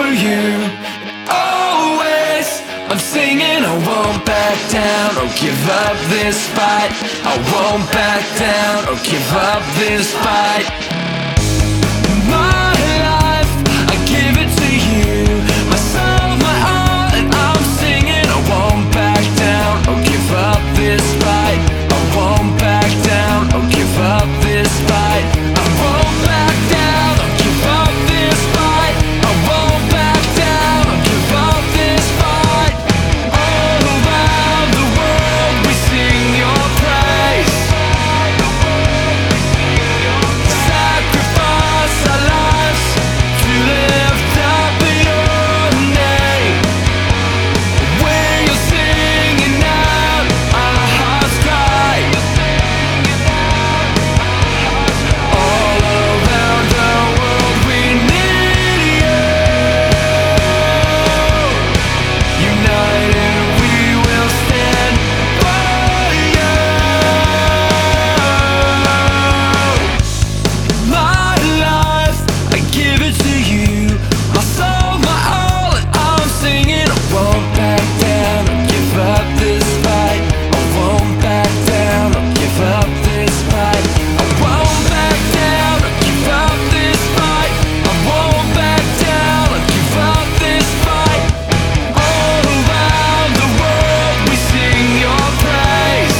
for you. Always, I'm singing, I won't back down or give up this fight. I won't back down or give up this fight. My life, I give it to you. My soul, my all, and I'm singing, I won't back down or give up this fight. I won't back down or give up this fight. I won't back down or give up this fight. I won't back down or give up this fight. All around the world we sing your praise. Sacrifice our lives to lift up your name. When you're singing out, our hearts cry. All around the world we need you. United we will stand by you. My life, I give it to you. My soul, my all, and I'm singing. I won't back down or give up this fight. I won't back down or give up this fight. I won't back down or give up this fight. I won't back down or give up this fight. All around the world we sing your praise.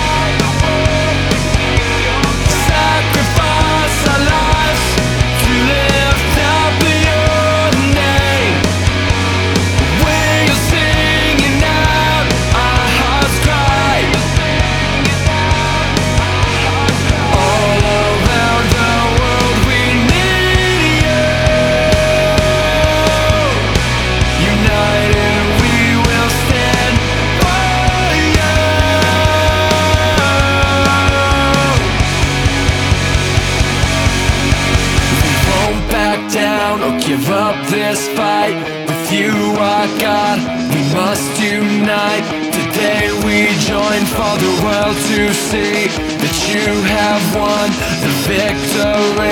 Sacrifice our lives to lift up your name. When you're singing out, our hearts cry. All around the world we need you. United we will stand by you. We won't back down or give up this fight. With you, our God, we must unite. Today we join for the world to see that you have won the victory.